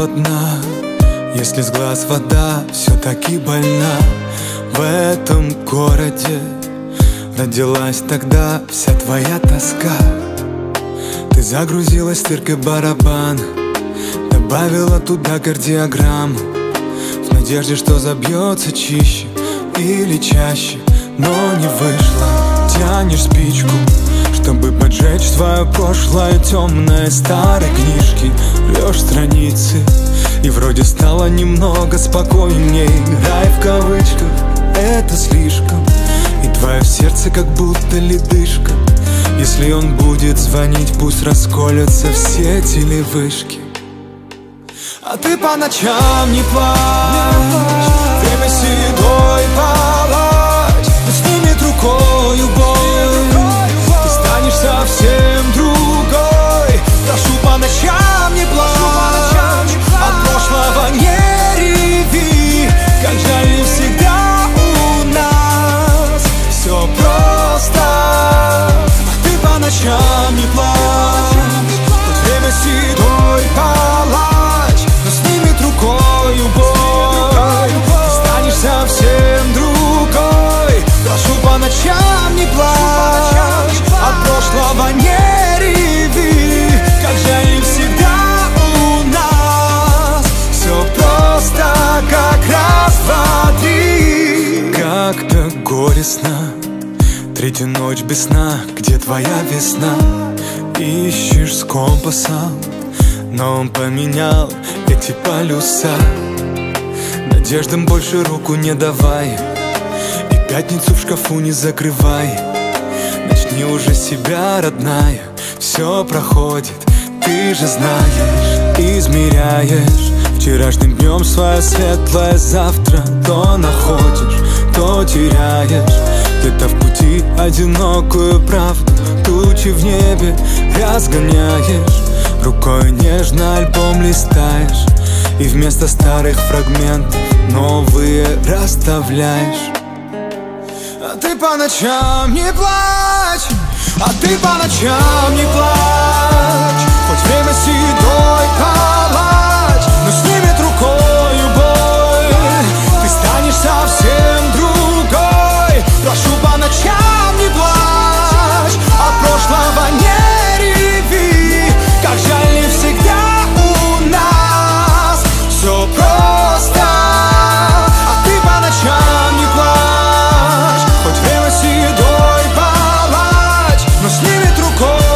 холодна, если с глаз вода все-таки больна. В этом городе родилась тогда вся твоя тоска. Ты загрузилась стыркой барабан, добавила туда кардиограмму, в надежде, что забьется чище или чаще, но не вышло. Тянешь спичку, чтобы поджечь свое прошлое темное старой книжки. Рвешь страницы, и вроде стало немного спокойней. Рай в кавычках — это слишком, и твое сердце как будто ледышка. Если он будет звонить, пусть расколются все телевышки. А ты по ночам не плачь, время седой палач, но снимет рукою боль, ты станешь совсем другой. Прошу, по ночам не плачь, от прошлого не реви. Как жаль, не всегда у нас все просто. А ты по ночам не плачь, хоть время седой палач, но снимет рукою боль, ты станешь совсем другой. Прошу, по ночам не плачь, от прошлого не реви. Как жаль, не всегда у нас все просто, как раз, два, три. Как-то горестно, третья ночь без сна, где твоя весна? Ищешь с компасом, но он поменял эти полюса. Надеждам больше руку не давай, и пятницу в шкафу не закрывай. Начни уже себя, родная, все проходит, ты же знаешь. Измеряешь вчерашним днем свое светлое завтра. То находишь, то теряешь, где-то в пути одинокую правду. Тучи в небе разгоняешь, рукой нежно альбом листаешь, и вместо старых фрагментов новые расставляешь. А ты по ночам не плачь, а ты по ночам не плачь, хоть время седой палач, но снимет рукою боль, ты станешь совсем другой. Прошу, по ночам не плачь, от прошлого не реви. Как жаль, не всегда у нас все просто. А ты по ночам не плачь, хоть время седой палач, но снимет рукой